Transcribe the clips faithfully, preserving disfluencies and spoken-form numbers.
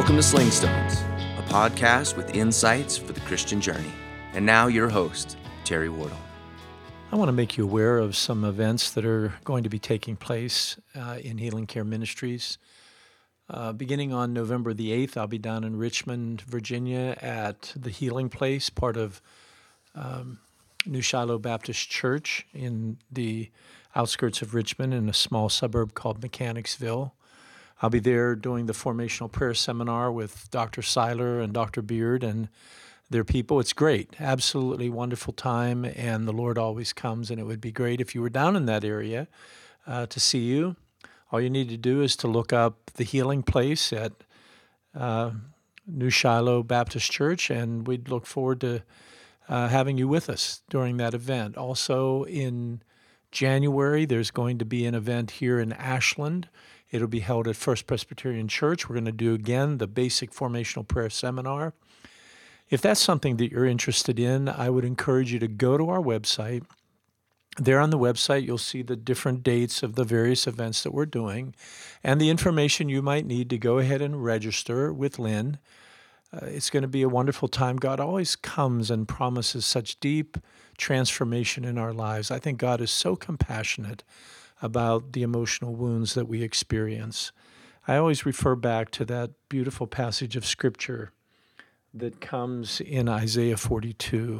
Welcome to Sling Stones, a podcast with insights for the Christian journey. And now your host, Terry Wardle. I want to make you aware of some events that are going to be taking place uh, in Healing Care Ministries. Uh, beginning on November the eighth, I'll be down in Richmond, Virginia at the Healing Place, part of um, New Shiloh Baptist Church in the outskirts of Richmond in a small suburb called Mechanicsville. I'll be there doing the formational prayer seminar with Doctor Seiler and Doctor Beard and their people. It's great, absolutely wonderful time, and the Lord always comes, and it would be great if you were down in that area uh, to see you. All you need to do is to look up the Healing Place at uh, New Shiloh Baptist Church, and we'd look forward to uh, having you with us during that event. Also in January, there's going to be an event here in Ashland. It'll be held at First Presbyterian Church. We're going to do again the basic formational prayer seminar. If that's something that you're interested in, I would encourage you to go to our website. There on the website, you'll see the different dates of the various events that we're doing and the information you might need to go ahead and register with Lynn. Uh, it's going to be a wonderful time. God always comes and promises such deep transformation in our lives. I think God is so compassionate about the emotional wounds that we experience. I always refer back to that beautiful passage of Scripture that comes in Isaiah forty-two.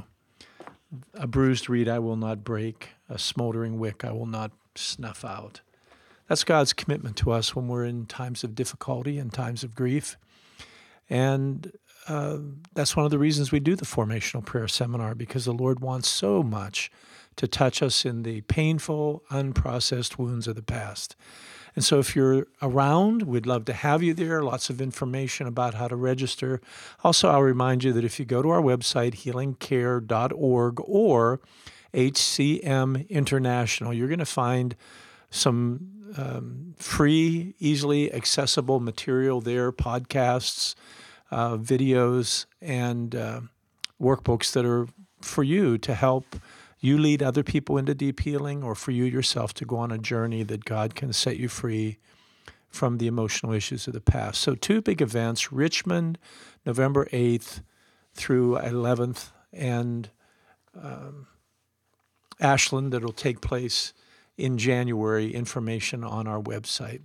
A bruised reed I will not break, a smoldering wick I will not snuff out. That's God's commitment to us when we're in times of difficulty and times of grief. And uh, that's one of the reasons we do the formational prayer seminar, because the Lord wants so much to touch us in the painful, unprocessed wounds of the past. And so if you're around, we'd love to have you there. Lots of information about how to register. Also, I'll remind you that if you go to our website, healing care dot org or H C M International, you're going to find some um, free, easily accessible material there, podcasts, uh, videos, and uh, workbooks that are for you to help you lead other people into deep healing, or for you yourself to go on a journey that God can set you free from the emotional issues of the past. So two big events, Richmond, November eighth through eleventh, and um, Ashland, that will take place in January. Information on our website.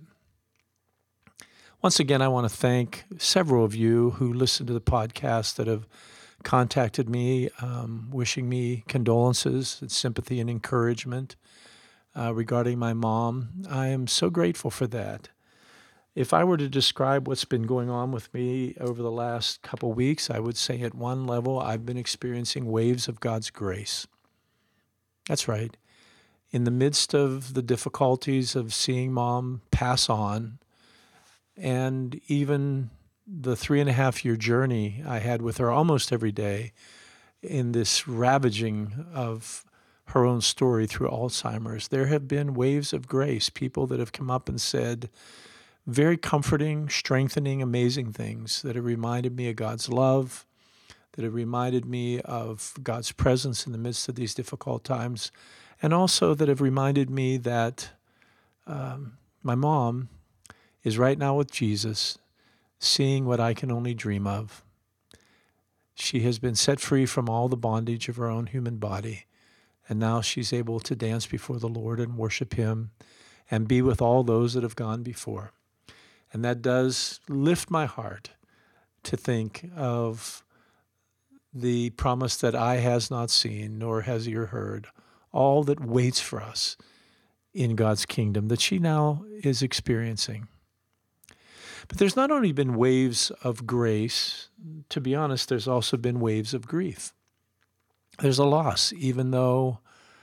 Once again, I want to thank several of you who listen to the podcast that have contacted me, um, wishing me condolences and sympathy and encouragement uh, regarding my mom. I am so grateful for that. If I were to describe what's been going on with me over the last couple weeks, I would say at one level, I've been experiencing waves of God's grace. That's right. In the midst of the difficulties of seeing Mom pass on, and even the three and a half year journey I had with her almost every day in this ravaging of her own story through Alzheimer's, there have been waves of grace, people that have come up and said very comforting, strengthening, amazing things that have reminded me of God's love, that have reminded me of God's presence in the midst of these difficult times, and also that have reminded me that um, my mom is right now with Jesus, seeing what I can only dream of. She has been set free from all the bondage of her own human body, and now she's able to dance before the Lord and worship Him and be with all those that have gone before. And that does lift my heart to think of the promise that eye has not seen, nor has ear heard, all that waits for us in God's kingdom that she now is experiencing. But there's not only been waves of grace, to be honest, there's also been waves of grief. There's a loss, even though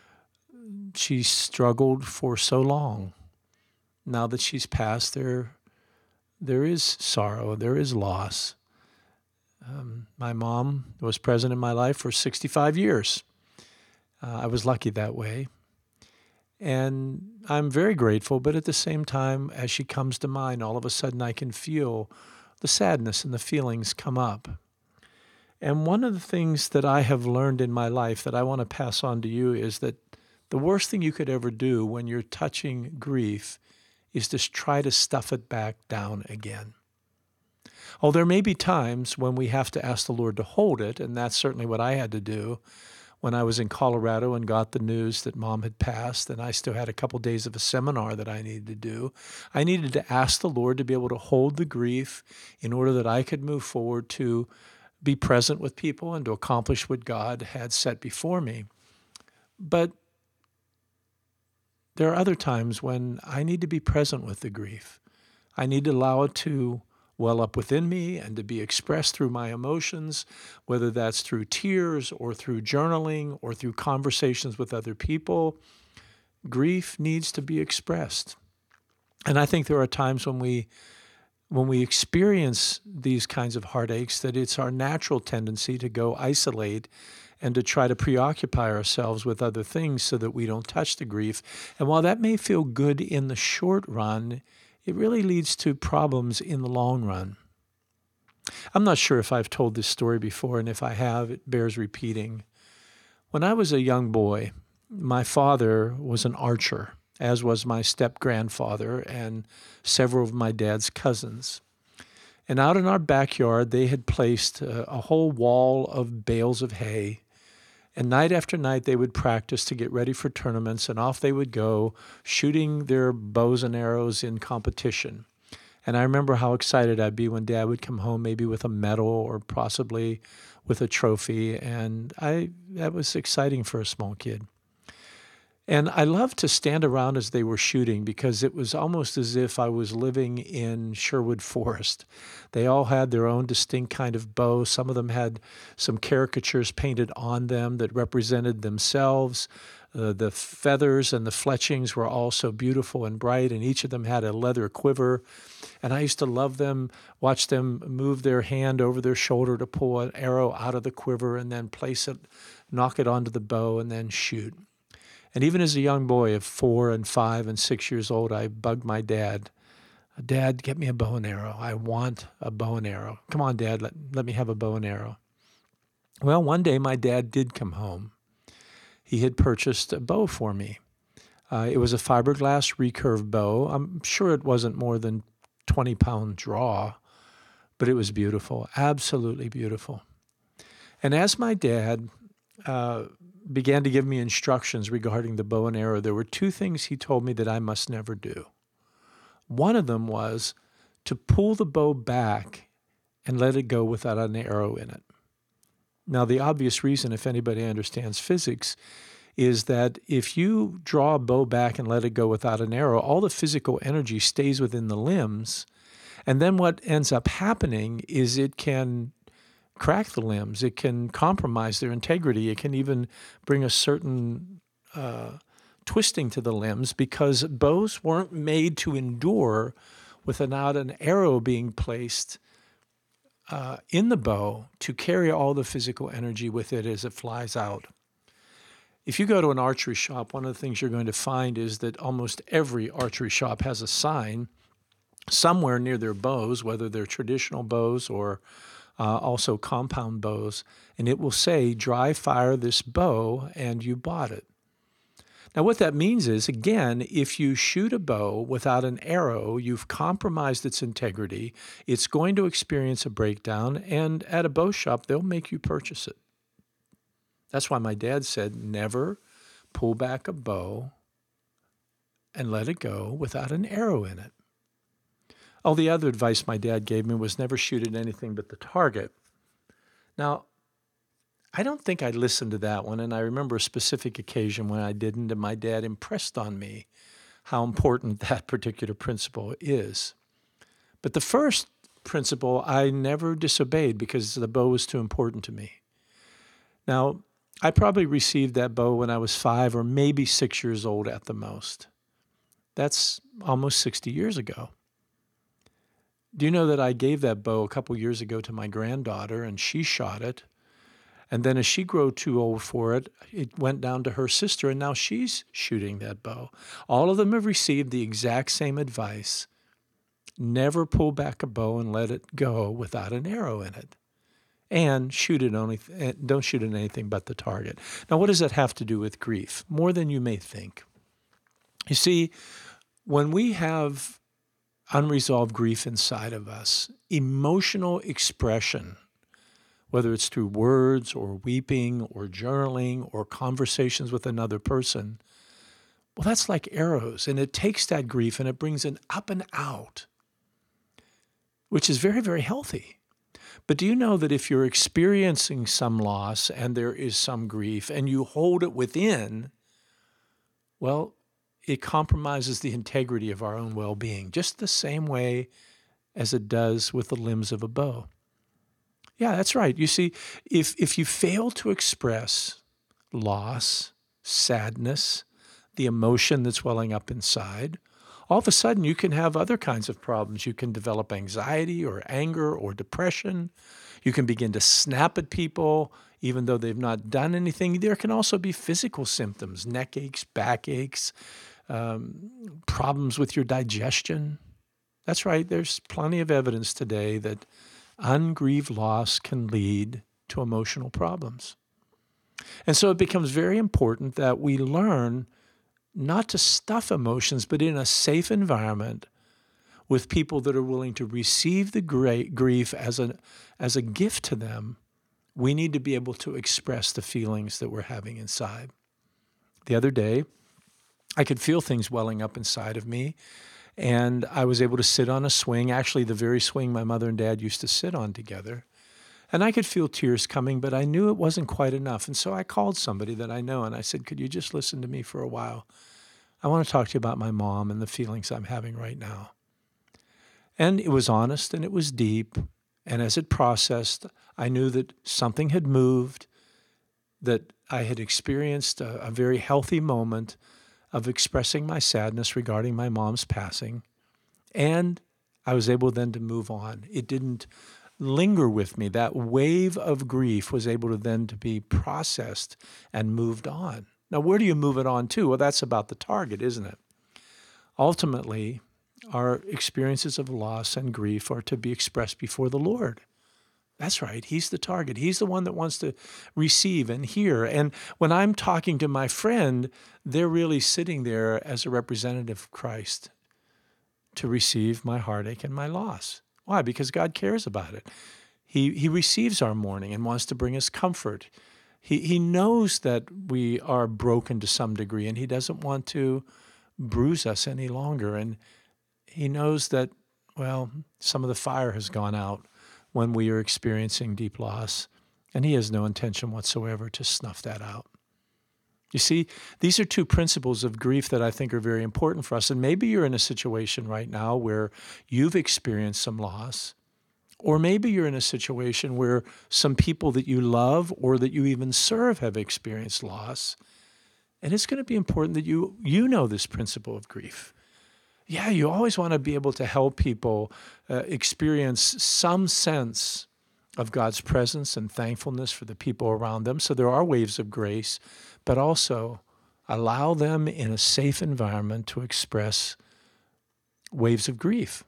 she struggled for so long. Now that she's passed, there, there is sorrow, there is loss. Um, my mom was present in my life for sixty-five years. Uh, I was lucky that way. And I'm very grateful, but at the same time, as she comes to mind, all of a sudden I can feel the sadness and the feelings come up. And one of the things that I have learned in my life that I want to pass on to you is that the worst thing you could ever do when you're touching grief is to try to stuff it back down again. Oh, there may be times when we have to ask the Lord to hold it, and that's certainly what I had to do when I was in Colorado and got the news that Mom had passed, and I still had a couple days of a seminar that I needed to do. I needed to ask the Lord to be able to hold the grief in order that I could move forward to be present with people and to accomplish what God had set before me. But there are other times when I need to be present with the grief. I need to allow it to well up within me and to be expressed through my emotions, whether that's through tears or through journaling or through conversations with other people. Grief needs to be expressed. And I think there are times when we when we experience these kinds of heartaches that it's our natural tendency to go isolate and to try to preoccupy ourselves with other things so that we don't touch the grief. And while that may feel good in the short run, it really leads to problems in the long run. I'm not sure if I've told this story before, and if I have, it bears repeating. When I was a young boy, my father was an archer, as was my step-grandfather and several of my dad's cousins. And out in our backyard, they had placed a, a whole wall of bales of hay. And night after night, they would practice to get ready for tournaments, and off they would go, shooting their bows and arrows in competition. And I remember how excited I'd be when Dad would come home, maybe with a medal or possibly with a trophy. And I that was exciting for a small kid. And I loved to stand around as they were shooting because it was almost as if I was living in Sherwood Forest. They all had their own distinct kind of bow. Some of them had some caricatures painted on them that represented themselves. Uh, the feathers and the fletchings were all so beautiful and bright, and each of them had a leather quiver. And I used to love them, watch them move their hand over their shoulder to pull an arrow out of the quiver and then place it, knock it onto the bow, and then shoot. And even as a young boy of four and five and six years old, I bugged my dad. Dad, get me a bow and arrow. I want a bow and arrow. Come on, Dad, let, let me have a bow and arrow. Well, one day my dad did come home. He had purchased a bow for me. Uh, it was a fiberglass recurve bow. I'm sure it wasn't more than twenty pound draw, but it was beautiful, absolutely beautiful. And as my dad uh, began to give me instructions regarding the bow and arrow, there were two things he told me that I must never do. One of them was to pull the bow back and let it go without an arrow in it. Now, the obvious reason, if anybody understands physics, is that if you draw a bow back and let it go without an arrow, all the physical energy stays within the limbs. And then what ends up happening is it can crack the limbs. It can compromise their integrity. It can even bring a certain uh, twisting to the limbs because bows weren't made to endure without an arrow being placed uh, in the bow to carry all the physical energy with it as it flies out. If you go to an archery shop, one of the things you're going to find is that almost every archery shop has a sign somewhere near their bows, whether they're traditional bows or Uh, also compound bows, and it will say, dry fire this bow, and you bought it. Now, what that means is, again, if you shoot a bow without an arrow, you've compromised its integrity. It's going to experience a breakdown, and at a bow shop, they'll make you purchase it. That's why my dad said, never pull back a bow and let it go without an arrow in it. All the other advice my dad gave me was never shoot at anything but the target. Now, I don't think I listened to that one, and I remember a specific occasion when I didn't, and my dad impressed on me how important that particular principle is. But the first principle I never disobeyed because the bow was too important to me. Now, I probably received that bow when I was five or maybe six years old at the most. That's almost sixty years ago. Do you know that I gave that bow a couple years ago to my granddaughter, and she shot it? And then as she grew too old for it, it went down to her sister, and now she's shooting that bow. All of them have received the exact same advice. Never pull back a bow and let it go without an arrow in it. And shoot it only, don't shoot at anything but the target. Now, what does that have to do with grief? More than you may think. You see, when we have unresolved grief inside of us, emotional expression, whether it's through words or weeping or journaling or conversations with another person, well, that's like arrows, and it takes that grief and it brings it up and out, which is very, very healthy. But do you know that if you're experiencing some loss and there is some grief and you hold it within, well, it compromises the integrity of our own well-being, just the same way as it does with the limbs of a bow. Yeah, that's right. You see, if if you fail to express loss, sadness, the emotion that's welling up inside, all of a sudden you can have other kinds of problems. You can develop anxiety or anger or depression. You can begin to snap at people even though they've not done anything. There can also be physical symptoms, neck aches, back aches, um, problems with your digestion. That's right. There's plenty of evidence today that ungrieved loss can lead to emotional problems. And so it becomes very important that we learn not to stuff emotions, but in a safe environment with people that are willing to receive the great grief as a, as a gift to them. We need to be able to express the feelings that we're having inside. The other day, I could feel things welling up inside of me, and I was able to sit on a swing, actually the very swing my mother and dad used to sit on together. And I could feel tears coming, but I knew it wasn't quite enough. And so I called somebody that I know, and I said, could you just listen to me for a while? I want to talk to you about my mom and the feelings I'm having right now. And it was honest, and it was deep. And as it processed, I knew that something had moved, that I had experienced a, a very healthy moment of expressing my sadness regarding my mom's passing. And I was able then to move on. It didn't linger with me. That wave of grief was able to then to be processed and moved on. Now, where do you move it on to? Well, that's about the target, isn't it? Ultimately, our experiences of loss and grief are to be expressed before the Lord. That's right. He's the target. He's the one that wants to receive and hear. And when I'm talking to my friend, they're really sitting there as a representative of Christ to receive my heartache and my loss. Why? Because God cares about it. He he receives our mourning and wants to bring us comfort. He he knows that we are broken to some degree, and he doesn't want to bruise us any longer. And he knows that, well, some of the fire has gone out when we are experiencing deep loss, and he has no intention whatsoever to snuff that out. You see, these are two principles of grief that I think are very important for us. And maybe you're in a situation right now where you've experienced some loss, or maybe you're in a situation where some people that you love or that you even serve have experienced loss. And it's going to be important that you you know this principle of grief. Yeah, you always want to be able to help people uh, experience some sense of God's presence and thankfulness for the people around them. So there are waves of grace, but also allow them in a safe environment to express waves of grief.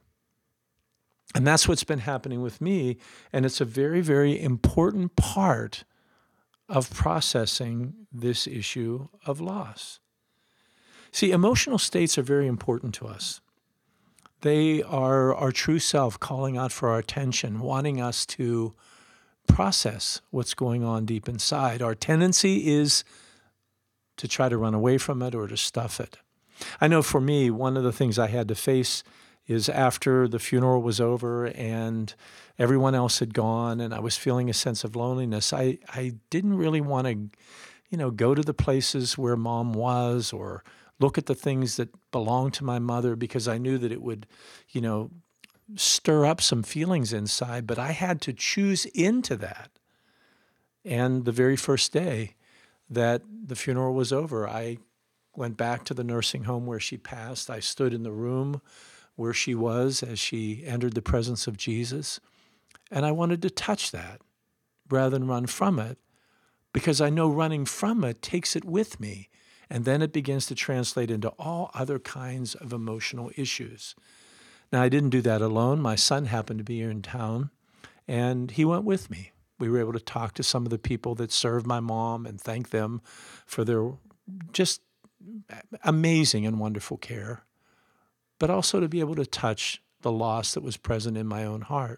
And that's what's been happening with me, and it's a very, very important part of processing this issue of loss. See, emotional states are very important to us. They are our true self calling out for our attention, wanting us to process what's going on deep inside. Our tendency is to try to run away from it or to stuff it. I know for me, one of the things I had to face is after the funeral was over and everyone else had gone and I was feeling a sense of loneliness, I, I didn't really want to, you know, go to the places where Mom was or look at the things that belonged to my mother because I knew that it would, you know, stir up some feelings inside, but I had to choose into that. And the very first day that the funeral was over, I went back to the nursing home where she passed. I stood in the room where she was as she entered the presence of Jesus, and I wanted to touch that rather than run from it, because I know running from it takes it with me, and then it begins to translate into all other kinds of emotional issues. Now, I didn't do that alone. My son happened to be here in town, and he went with me. We were able to talk to some of the people that served my mom and thank them for their just amazing and wonderful care, but also to be able to touch the loss that was present in my own heart.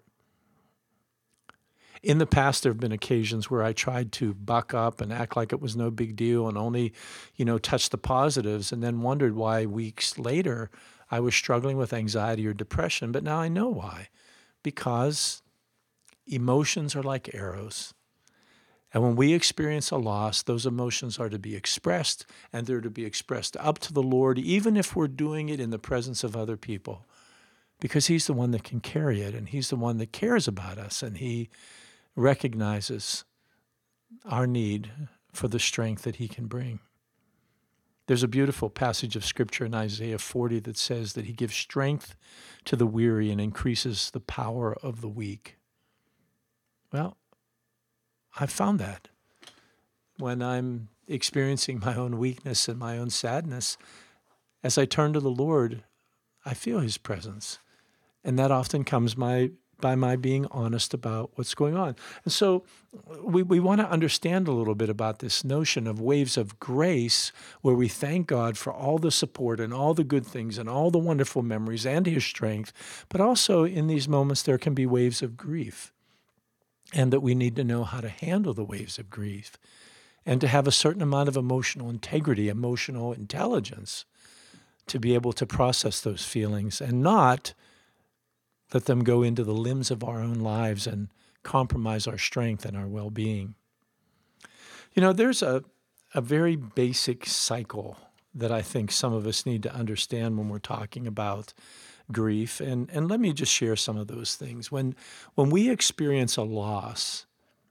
In the past, there have been occasions where I tried to buck up and act like it was no big deal and only, you know, touch the positives, and then wondered why weeks later I was struggling with anxiety or depression. But now I know why. Because emotions are like arrows. And when we experience a loss, those emotions are to be expressed, and they're to be expressed up to the Lord, even if we're doing it in the presence of other people, because He's the one that can carry it, and He's the one that cares about us, and He recognizes our need for the strength that He can bring. There's a beautiful passage of Scripture in Isaiah forty that says that He gives strength to the weary and increases the power of the weak. Well, I've found that when I'm experiencing my own weakness and my own sadness, as I turn to the Lord, I feel His presence. And that often comes my, by my being honest about what's going on. And so we, we want to understand a little bit about this notion of waves of grace, where we thank God for all the support and all the good things and all the wonderful memories and His strength. But also in these moments, there can be waves of grief. And that we need to know how to handle the waves of grief and to have a certain amount of emotional integrity, emotional intelligence to be able to process those feelings and not let them go into the limbs of our own lives and compromise our strength and our well-being. You know, there's a, a very basic cycle that I think some of us need to understand when we're talking about grief. And, and let me just share some of those things. When, when we experience a loss,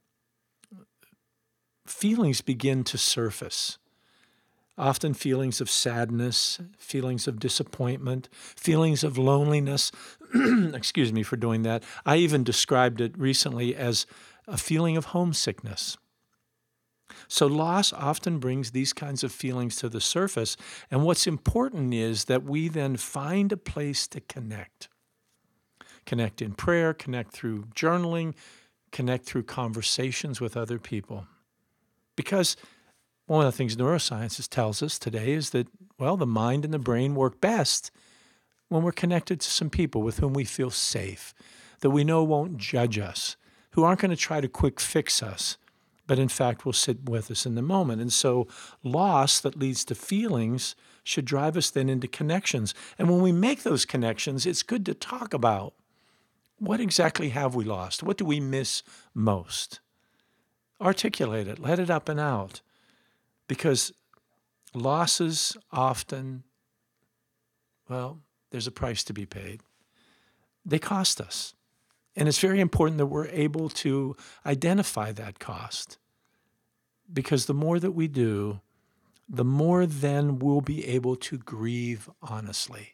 feelings begin to surface. Often feelings of sadness, feelings of disappointment, feelings of loneliness. Excuse me for doing that. I even described it recently as a feeling of homesickness. So loss often brings these kinds of feelings to the surface. And what's important is that we then find a place to connect. Connect in prayer, connect through journaling, connect through conversations with other people. Because one of the things neuroscience tells us today is that, well, the mind and the brain work best when we're connected to some people with whom we feel safe, that we know won't judge us, who aren't going to try to quick fix us, but in fact will sit with us in the moment. And so loss that leads to feelings should drive us then into connections. And when we make those connections, it's good to talk about what exactly have we lost? What do we miss most? Articulate it, let it up and out. Because losses often, well, there's a price to be paid. They cost us. And it's very important that we're able to identify that cost. Because the more that we do, the more then we'll be able to grieve honestly.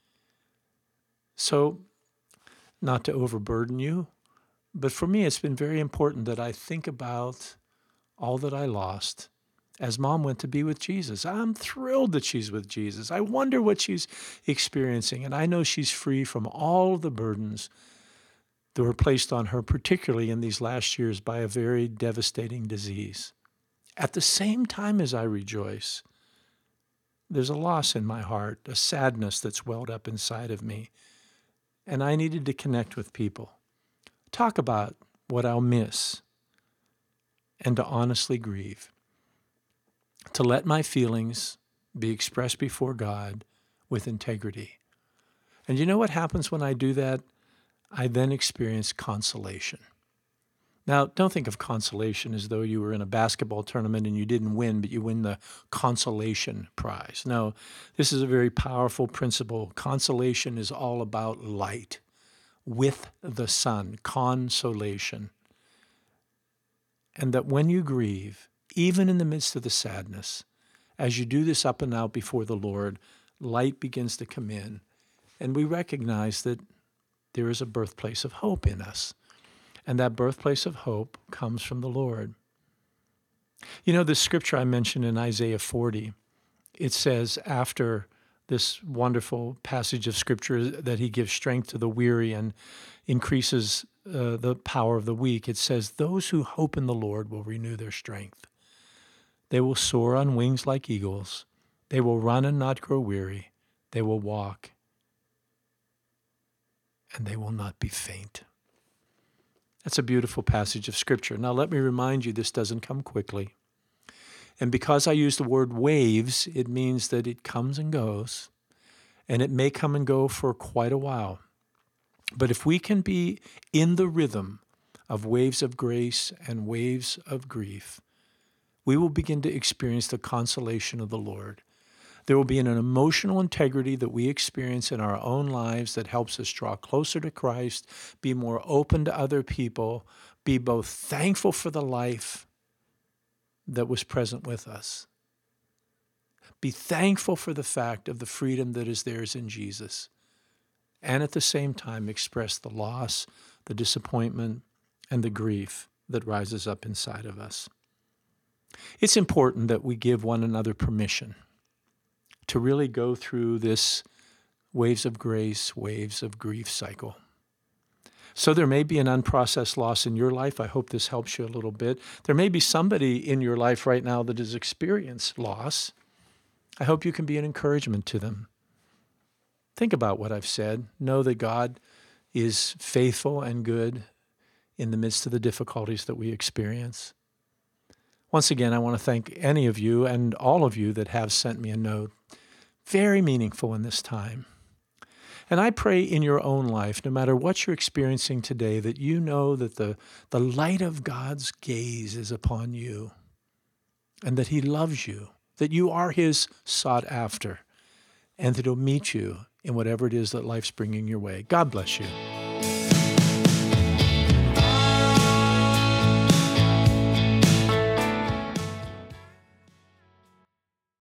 So, not to overburden you, but for me it's been very important that I think about all that I lost as Mom went to be with Jesus. I'm thrilled that she's with Jesus. I wonder what she's experiencing. And I know she's free from all the burdens that were placed on her, particularly in these last years, by a very devastating disease. At the same time as I rejoice, there's a loss in my heart, a sadness that's welled up inside of me. And I needed to connect with people, talk about what I'll miss, and to honestly grieve. To let my feelings be expressed before God with integrity. And you know what happens when I do that? I then experience consolation. Now, don't think of consolation as though you were in a basketball tournament and you didn't win, but you win the consolation prize. No, this is a very powerful principle. Consolation is all about light with the sun, consolation. And that when you grieve, even in the midst of the sadness, as you do this up and out before the Lord, light begins to come in. And we recognize that there is a birthplace of hope in us. And that birthplace of hope comes from the Lord. You know, the scripture I mentioned in Isaiah forty, it says after this wonderful passage of scripture that He gives strength to the weary and increases uh, the power of the weak, it says, those who hope in the Lord will renew their strength. They will soar on wings like eagles. They will run and not grow weary. They will walk and they will not be faint. That's a beautiful passage of Scripture. Now, let me remind you, this doesn't come quickly. And because I use the word waves, it means that it comes and goes, and it may come and go for quite a while. But if we can be in the rhythm of waves of grace and waves of grief, we will begin to experience the consolation of the Lord. There will be an emotional integrity that we experience in our own lives that helps us draw closer to Christ, be more open to other people, be both thankful for the life that was present with us. Be thankful for the fact of the freedom that is theirs in Jesus, and at the same time express the loss, the disappointment, and the grief that rises up inside of us. It's important that we give one another permission to really go through this waves of grace, waves of grief cycle. So there may be an unprocessed loss in your life. I hope this helps you a little bit. There may be somebody in your life right now that has experienced loss. I hope you can be an encouragement to them. Think about what I've said. Know that God is faithful and good in the midst of the difficulties that we experience. Once again, I want to thank any of you and all of you that have sent me a note. Very meaningful in this time. And I pray in your own life, no matter what you're experiencing today, that you know that the, the light of God's gaze is upon you and that he loves you, that you are his sought after, and that he'll meet you in whatever it is that life's bringing your way. God bless you.